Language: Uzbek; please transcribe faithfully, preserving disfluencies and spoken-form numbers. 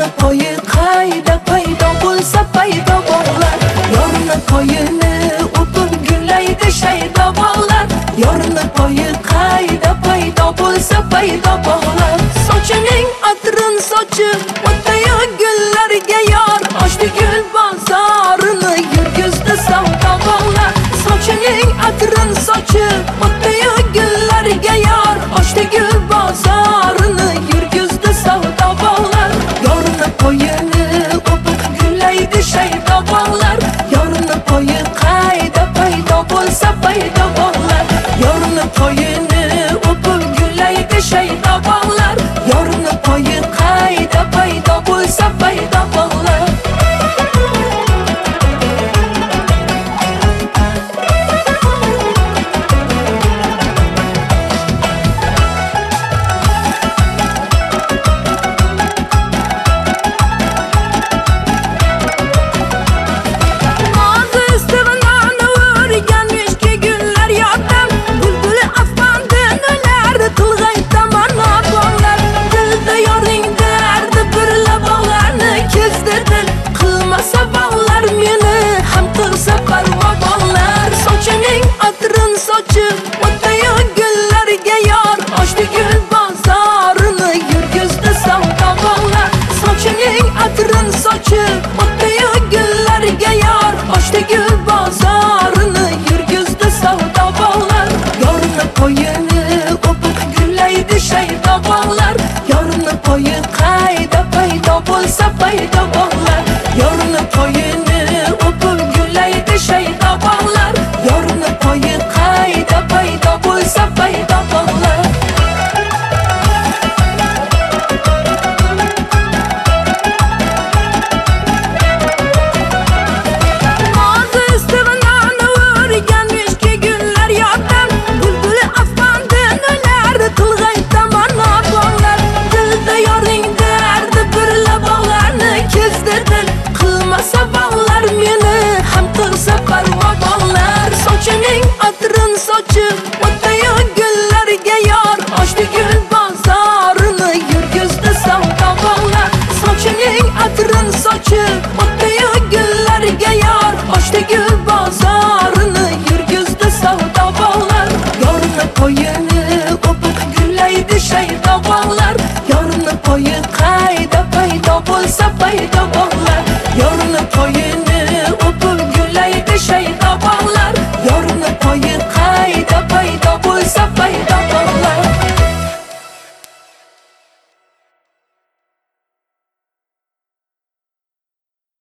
Yorni poyi qayda paydo bo'lsa paydo bog'lar. Yorni poyini o'pib gullaydi shaydo bog'lar. Yorni poyi qayda paydo bo'lsa paydo bog'lar. Sochining atrin sochib o'tayo gullarga yor. Ochdi gul bozorini yurgizdi savdo bog'lar. Sochining atrin sochib o'tayo gullarga yor. Ochdi gul bozorini yurgizdi savdo bog'lar. Yorni poyi